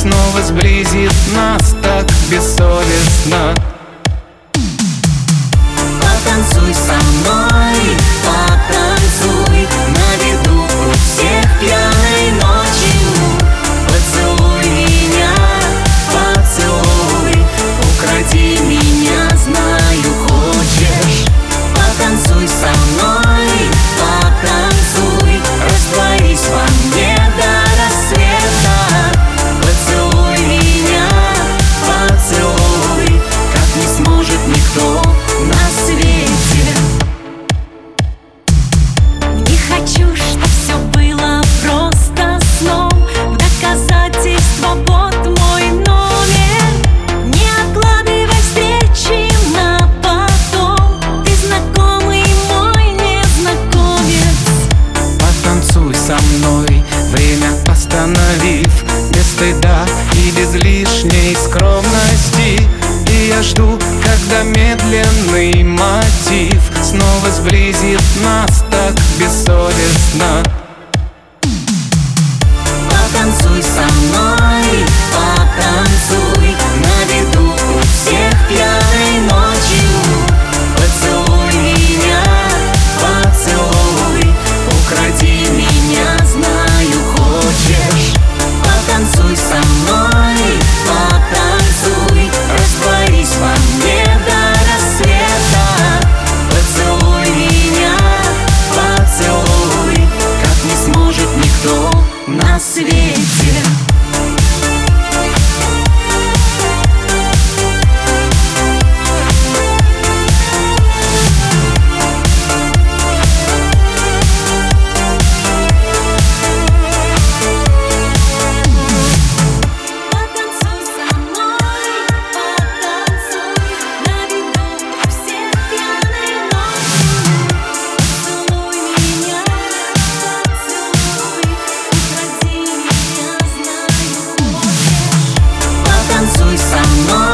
снова сблизит нас так бессовестно. Потанцуй со мной, потанцуй на виду у всех пьяной ночью. Поцелуй меня, поцелуй, укради меня, знаю, хочешь. Потанцуй со мной, потанцуй, растворись во мне до рассвета. Поцелуй меня, поцелуй, как не сможет никто на свете. Не хочу, чтоб все было просто сном. В доказательство вот мой номер. Не откладывай встречи на потом. Ты знакомый мой незнакомец. Потанцуй со мной, время остановив, без стыда и без лишней скромности. И я жду, когда медленный мотив снова сблизит нас так бессовестно. Потанцуй со мной, потанцуй на виду у всех пьяной ночью. Поцелуй меня, поцелуй, укради меня, знаю, хочешь. Потанцуй со мной, потанцуй, растворись во мне до рассвета. Поцелуй меня, поцелуй, как не сможет никто на свете. Потанцуй со мной.